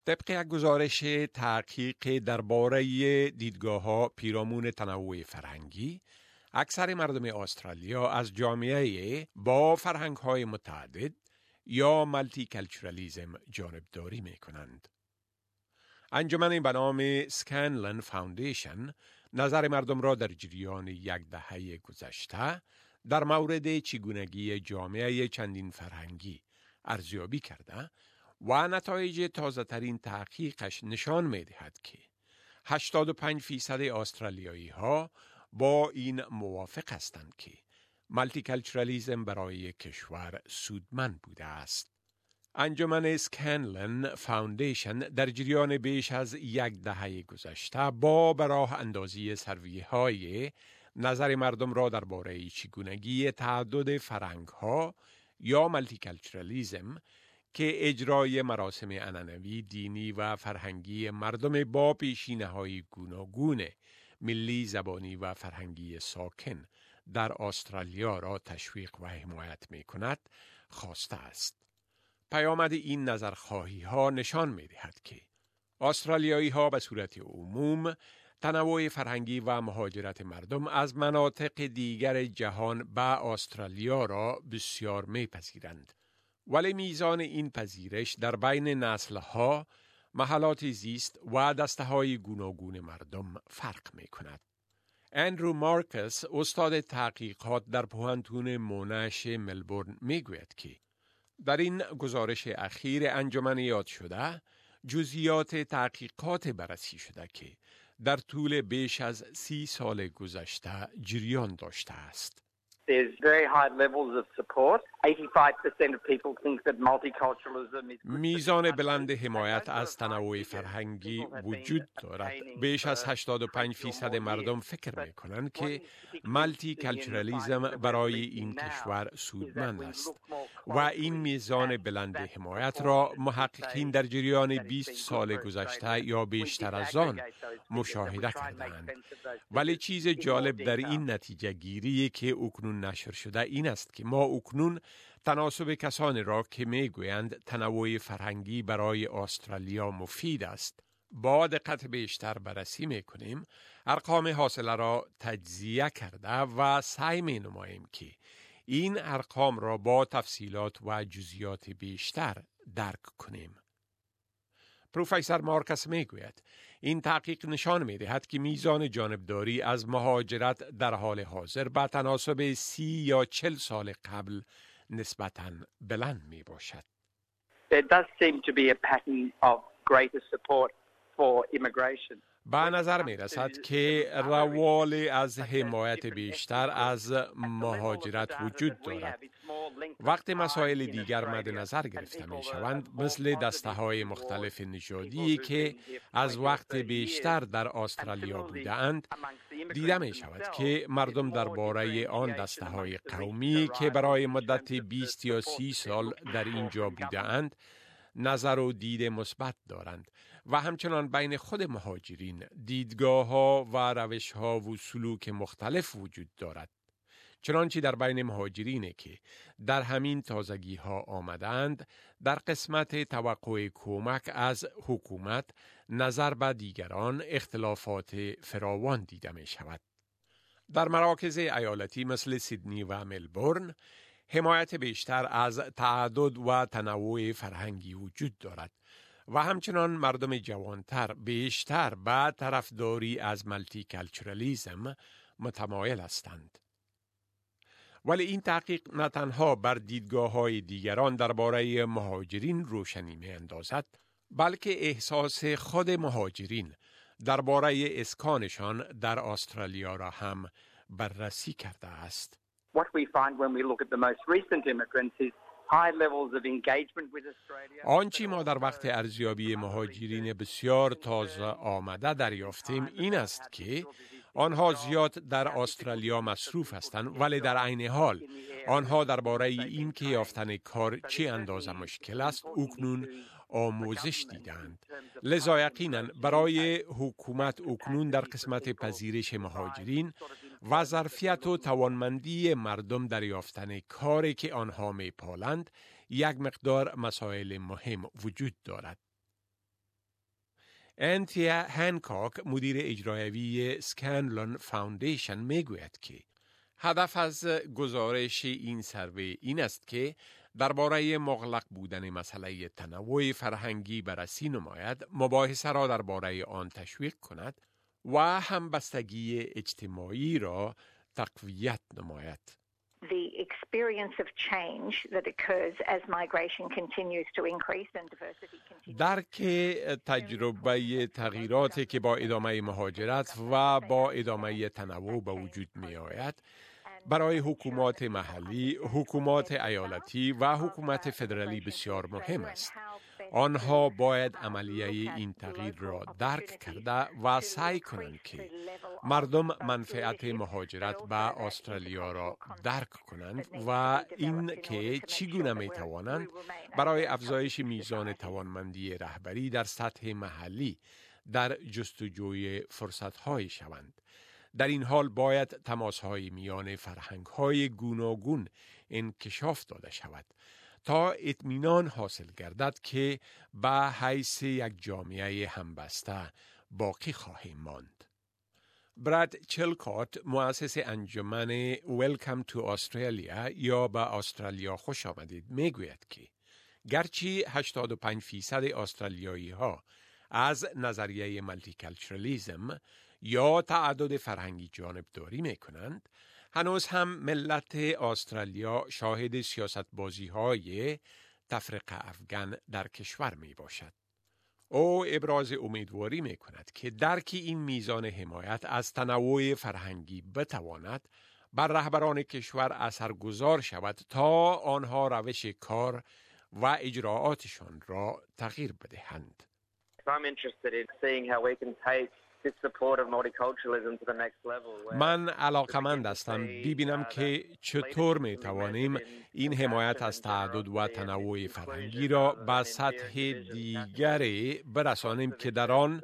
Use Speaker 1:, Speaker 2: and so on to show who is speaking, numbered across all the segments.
Speaker 1: طبق یک گزارش تحقیق درباره دیدگاه‌ها پیرامون تنوع فرهنگی، اکثر مردم استرالیا از جامعه با فرهنگ‌های متعدد یا ملتی کلچرالیزم جانبداری می‌کنند. انجمن به نام سکانلن فاوندیشن نظر مردم را در جریان یک دهه گذشته در مورد چگونگی جامعه چندین فرهنگی ارزیابی کرده و نتایج تازه‌ترین تحقیقش نشان می‌دهد که 85% استرالیایی ها با این موافق هستند که ملتی کلچرالیزم برای کشور سودمند بوده است. انجمن سکانلن فاوندیشن در جریان بیش از یک دهه گذشته با براه اندازی سرویه های نظر مردم را درباره چگونگی تعدد فرهنگ ها یا ملتی کلچرالیزم که اجرای مراسم عنعنوی دینی و فرهنگی مردم با پیشینه‌های گوناگون ملی، زبانی و فرهنگی ساکن در استرالیا را تشویق و حمایت می‌کند خواسته است. پیامد این نظرخواهی ها نشان می‌دهد که استرالیایی ها به صورت عموم تنوع فرهنگی و مهاجرت مردم از مناطق دیگر جهان به استرالیا را بسیار می‌پذیرند. ولی میزان این پذیرش در بین نسل‌ها، محلات زیست و دسته‌های گوناگون مردم فرق می‌کند. اندرو مارکس، استاد تحقیقات در پوهنتون موناش ملبورن، میگوید که در این گزارش اخیر انجمن یاد شده جزئیات تحقیقات بررسی شده که در طول بیش از 30 سال گذشته جریان داشته است.
Speaker 2: There's very high levels of support. 85% of people think that multiculturalism is
Speaker 1: میزان بلند حمایت از تنوع فرهنگی وجود دارد. بیش از 85% مردم فکر می‌کنند که ملتی کلچرالیزم برای این کشور سودمند است و این میزان بلند حمایت را محققین در جریان 20 سال گذشته یا بیشتر از آن مشاهده کردند. ولی چیز جالب در این نتیجه گیری که اکنون نشر شده این است که ما اکنون تناسب کسانی را که میگویند تنوع فرهنگی برای استرالیا مفید است با دقت بیشتر بررسی میکنیم، ارقام حاصله را تجزیه کرده و سعی مینماییم که این ارقام را با تفصیلات و جزئیات بیشتر درک کنیم. پروفسور مارکس میگوید این تحقیق نشان می‌دهد که میزان جانبداری از مهاجرت در حال حاضر به تناسب 30 یا 40 سال قبل نسبتاً بلند می باشد.
Speaker 2: There does seem to be a pattern of greater support for immigration.
Speaker 1: به نظر می رسد که روال از حمایت بیشتر از مهاجرت وجود دارد. وقته مسائل دیگر مد نظر گرفته می شوند، مثل دسته های مختلف نژادی که از وقت بیشتر در استرالیا بوده اند، دیده می شود که مردم درباره آن دسته های قومی که برای مدت 20 یا 30 سال در اینجا بوده اند، نظر و دید مثبت دارند و همچنان بین خود مهاجرین دیدگاه‌ها و روش‌ها و سلوک مختلف وجود دارد. چنانچه در بین مهاجرینی که در همین تازگی‌ها آمدند، در قسمت توقع کمک از حکومت نظر به دیگران اختلافات فراوان دیده می شود. در مراکز ایالتی مثل سیدنی و ملبورن، حمایت بیشتر از تعدد و تنوع فرهنگی وجود دارد و همچنان مردم جوانتر بیشتر به طرفداری از ملتی کلچرالیزم متمایل هستند. ولی این تحقیق نه تنها بر دیدگاه‌های دیگران درباره مهاجرین روشنی می‌اندازد، بلکه احساس خود مهاجرین درباره اسکانشان در استرالیا را هم بررسی کرده است.
Speaker 2: What we find when we look at the most recent immigrants is high levels of engagement with Australia.
Speaker 1: آنچه ما در وقت ارزیابی مهاجرین بسیار تازه آمده دریافتیم این است که آنها زیاد در استرالیا مصروف هستند، ولی در عین حال آنها درباره این که یافتن کار چه اندازه مشکل است اکنون آموزش دیدند. لذا یقیناً برای حکومت اکنون در قسمت پذیرش مهاجرین و ظرفیت و توانمندی مردم در یافتن کاری که آنها میپالند یک مقدار مسائل مهم وجود دارد. انتیا هنکاک مدیر اجرایی سکانلون فاوندیشن میگوید که هدف از گزارش این سروی این است که درباره مغلق بودن مسئله تنوع فرهنگی بررسی نماید، مباحثه را درباره آن تشویق کند و همبستگی اجتماعی را تقویت نماید.
Speaker 3: The experience of change that occurs as migration continues to increase and diversity continues.
Speaker 1: درک تجربه تغییراتی که با ادامه مهاجرت و با ادامه تنوع به وجود می آید برای حکومات محلی، حکومات ایالتی و حکومت فدرالی بسیار مهم است. آنها باید عملیه این تغییر را درک کرده و سعی کنند که مردم منفعت مهاجرت به استرالیا را درک کنند و این که چگونه می توانند برای افزایش میزان توانمندی رهبری در سطح محلی در جستجوی فرصت‌های شوند. در این حال باید تماس‌های میان فرهنگ‌های گوناگون انکشاف داده شود تا اطمینان حاصل گردد که به حیث یک جامعه همبسته باقی خواهیم ماند. براد چلکات مؤسس انجمن Welcome to Australia یا به استرالیا خوش آمدید میگوید که گرچه 85% استرالیایی ها از نظریه ملتیکلچرالیزم یا تعدد فرهنگی جانبداری می کنند، هنوز هم ملت استرالیا شاهد سیاست‌بازی های تفرقه افکن در کشور می باشد. او ابراز امیدواری می کند که درک این میزان حمایت از تنوع فرهنگی بتواند بر رهبران کشور اثرگذار شود تا آنها روش کار و اجراعاتشان را تغییر بدهند.
Speaker 2: I'm interested in seeing how we can take this support of multiculturalism to the next level.
Speaker 1: من علاقمند هستم ببینم که چطور می توانیم این حمایت از تعدد و تنوع فرهنگی را به سطح دیگری برسانیم که در آن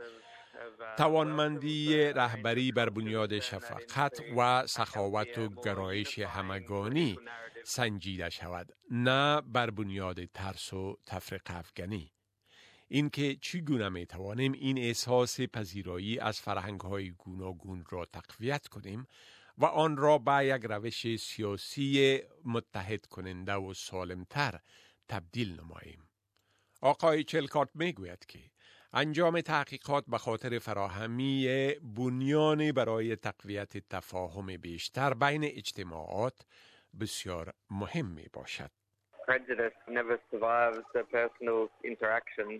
Speaker 1: توانمندی رهبری بر بنیاد شفقت و سخاوت و گرایش همگانی سنجیده شود، نه بر بنیاد ترس و تفرقه افکنی. اینکه چگونه می توانیم این احساس پذیرایی از فرهنگ‌های گوناگون را تقویت کنیم و آن را به یک روش سیاسی متحد کننده و سالمتر تبدیل نماییم. آقای چلکات می گوید که انجام تحقیقات به خاطر فراهمی بنیان برای تقویت تفاهم بیشتر بین اجتماعات بسیار مهم می باشد.
Speaker 2: Prejudice never survives the personal interaction.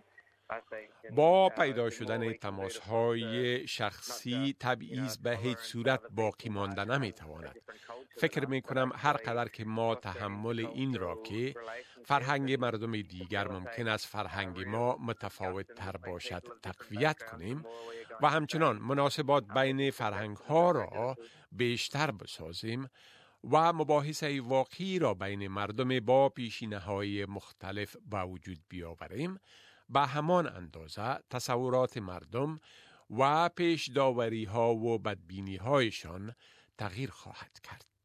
Speaker 1: با پیدا شدن تماس‌های شخصی تبعیض به هیچ صورت باقی مانده نمی‌تواند. فکر می‌کنم هر قدر که ما تحمل این را که فرهنگ مردم دیگر ممکن است فرهنگ ما متفاوت تر باشد تقویت کنیم و همچنان مناسبات بین فرهنگ‌ها را بیشتر بسازیم و مباحثه واقعی را بین مردم با پیشینه‌های مختلف به وجود بیاوریم، به همان اندازه تصورات مردم و پیش داوری ها و بدبینی هایشان تغییر خواهد کرد.